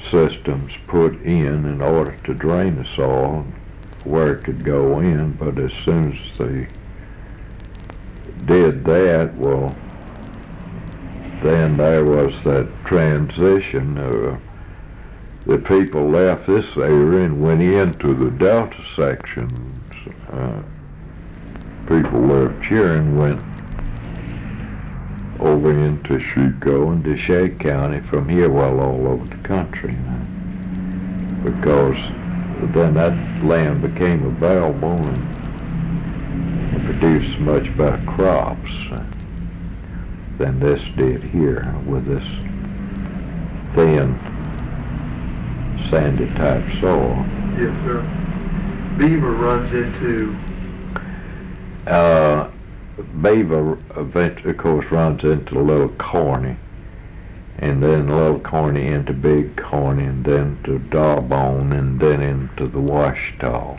systems put in order to drain the soil where it could go in, but as soon as they did that, well, then there was that transition. The people left this area and went into the delta sections. People left here and went over into Schuco and DeShay County from here, well, all over the country. Because then that land became available and produced much better crops than this did here with this thin, sandy type soil. Yes, sir. Beaver runs into... Beaver eventually, of course, runs into Little Corny, and then Little Corny into Big Corny, and then to Darbone, and then into the Washita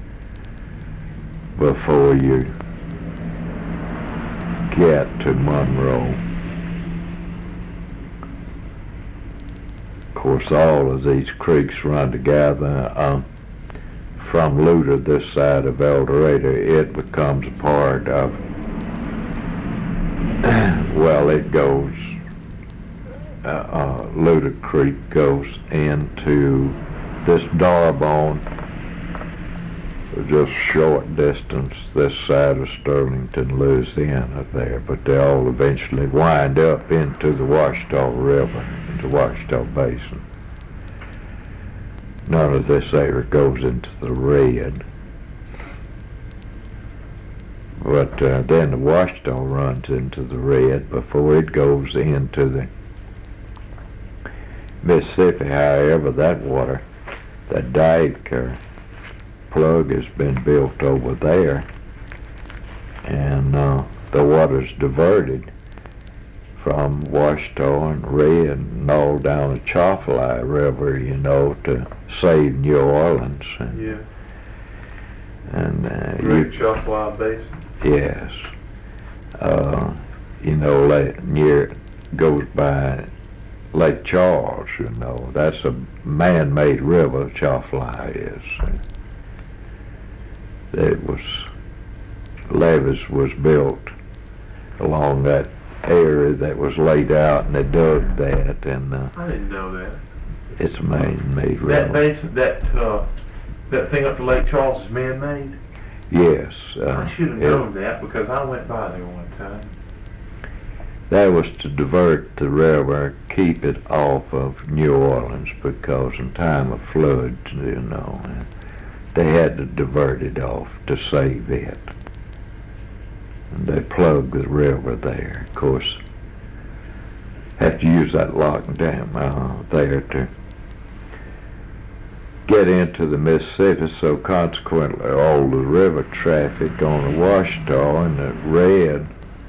before you get to Monroe. Of course, all of these creeks run together. From Luda, this side of El Dorado, it becomes a part of, well, it goes, Luda Creek goes into this Darbone, just short distance this side of Sterlington, Louisiana there, but they all eventually wind up into the Washita River, the Washita Basin. None of this area goes into the Red. But then the Washita runs into the Red before it goes into the Mississippi. However, that water, that Dyeker plug has been built over there, and the water's diverted from Washita and Red and all down the Chaffalay River, you know, to save New Orleans. Yeah. And Great Chaffalay Basin. Yes. You know, near goes by Lake Charles, you know. That's a man-made river, Chaffalay is. Levees was built along that area that was laid out, and they dug that, and I didn't know that. It's a man-made river. That basin, that thing up to Lake Charles is man-made? Yes. I should have known that because I went by there one time. That was to divert the river, keep it off of New Orleans, because in time of floods, you know, they had to divert it off to save it. And they plugged the river there. Of course, have to use that lock dam there to get into the Mississippi, so consequently all the river traffic on the Washita and the Red,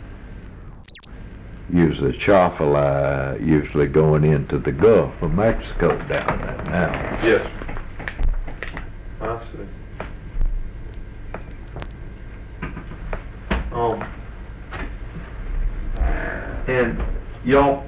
usually Chaffalay, usually going into the Gulf of Mexico down there now. Yes. I see. And y'all,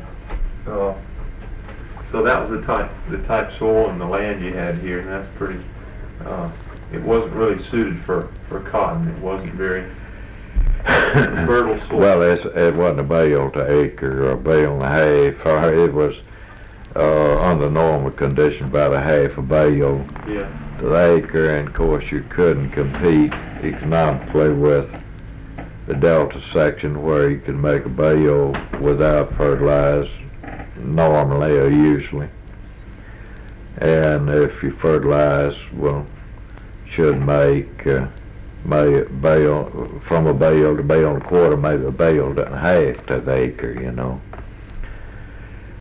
so that was the type soil and the land you had here, and that's pretty. It wasn't really suited for cotton. It wasn't very fertile soil. Well, it wasn't a bale to acre or a bale and a half. Or it was under normal condition about a half a bale to the acre, and of course you couldn't compete economically with the delta section where you could make a bale without fertilizer normally or usually. And if you fertilize, well, should make bale from a bale to bale and a quarter, maybe a bale and a half to the acre, you know.